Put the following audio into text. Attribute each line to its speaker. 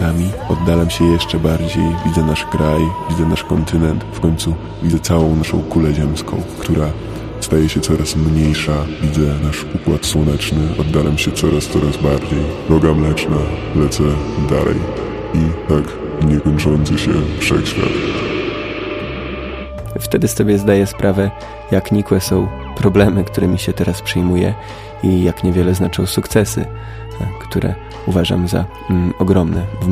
Speaker 1: latami oddalam się jeszcze bardziej, widzę nasz kraj, widzę nasz kontynent, w końcu widzę całą naszą kulę ziemską, która staje się coraz mniejsza, widzę nasz układ słoneczny, oddalam się coraz bardziej. Droga mleczna, lecę dalej i tak niekończący się wszechświat.
Speaker 2: Wtedy sobie zdaję sprawę, jak nikłe są problemy, którymi się teraz przejmuję i jak niewiele znaczą sukcesy, które uważam za ogromne w